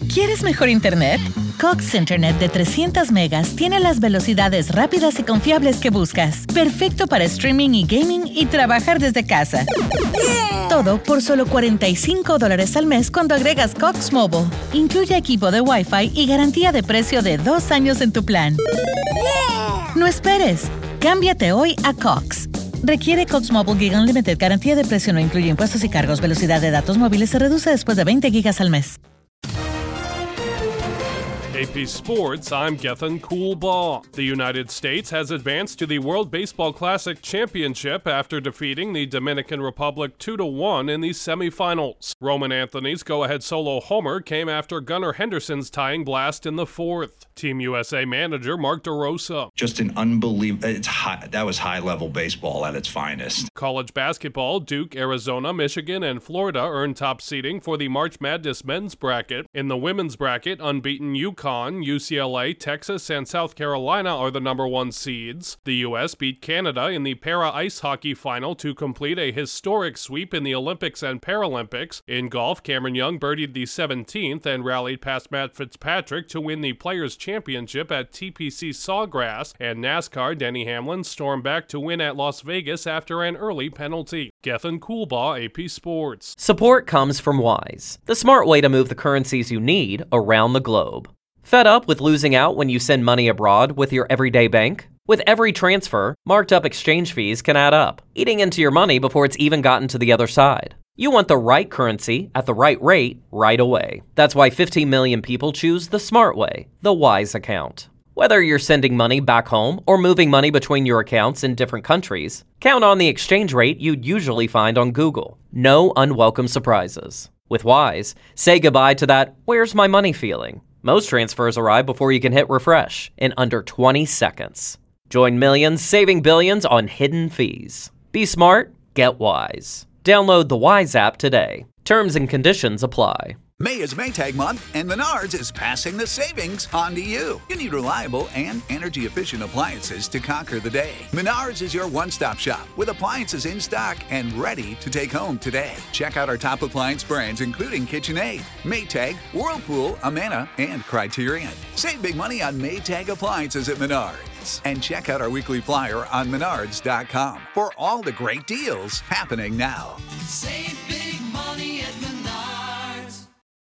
¿Quieres mejor internet? Cox Internet de 300 megas tiene las velocidades rápidas y confiables que buscas. Perfecto para streaming y gaming y trabajar desde casa. Todo por solo $45 al mes cuando agregas Cox Mobile. Incluye equipo de Wi-Fi y garantía de precio de 2 años en tu plan. No esperes. Cámbiate hoy a Cox. Requiere Cox Mobile Gig Unlimited. Garantía de precio no incluye impuestos y cargos. Velocidad de datos móviles se reduce después de 20 gigas al mes. AP Sports, I'm Gethin Coolbaugh. The United States has advanced to the World Baseball Classic Championship after defeating the Dominican Republic 2-1 in the semifinals. Roman Anthony's go-ahead solo homer came after Gunnar Henderson's tying blast in the fourth. Team USA manager Mark DeRosa. Just an unbelievable, that was high-level baseball at its finest. College basketball, Duke, Arizona, Michigan, and Florida earned top seeding for the March Madness men's bracket. In the women's bracket, unbeaten UConn, UCLA, Texas, and South Carolina are the number 1 seeds. The U.S. beat Canada in the para-ice hockey final to complete a historic sweep in the Olympics and Paralympics. In golf, Cameron Young birdied the 17th and rallied past Matt Fitzpatrick to win the Players' Championship at TPC Sawgrass, and NASCAR, Denny Hamlin stormed back to win at Las Vegas after an early penalty. Gethin Coolbaugh, AP Sports. Support comes from Wise, the smart way to move the currencies you need around the globe. Fed up with losing out when you send money abroad with your everyday bank? With every transfer, marked up exchange fees can add up, eating into your money before it's even gotten to the other side. You want the right currency at the right rate right away. That's why 15 million people choose the smart way, the Wise account. Whether you're sending money back home or moving money between your accounts in different countries, count on the exchange rate you'd usually find on Google. No unwelcome surprises. With Wise, say goodbye to that "where's my money" feeling. Most transfers arrive before you can hit refresh in under 20 seconds. Join millions saving billions on hidden fees. Be smart, get Wise. Download the Wise app today. Terms and conditions apply. May is Maytag month, and Menards is passing the savings on to you. You need reliable and energy-efficient appliances to conquer the day. Menards is your one-stop shop with appliances in stock and ready to take home today. Check out our top appliance brands, including KitchenAid, Maytag, Whirlpool, Amana, and Criterion. Save big money on Maytag appliances at Menards. And check out our weekly flyer on Menards.com for all the great deals happening now. Save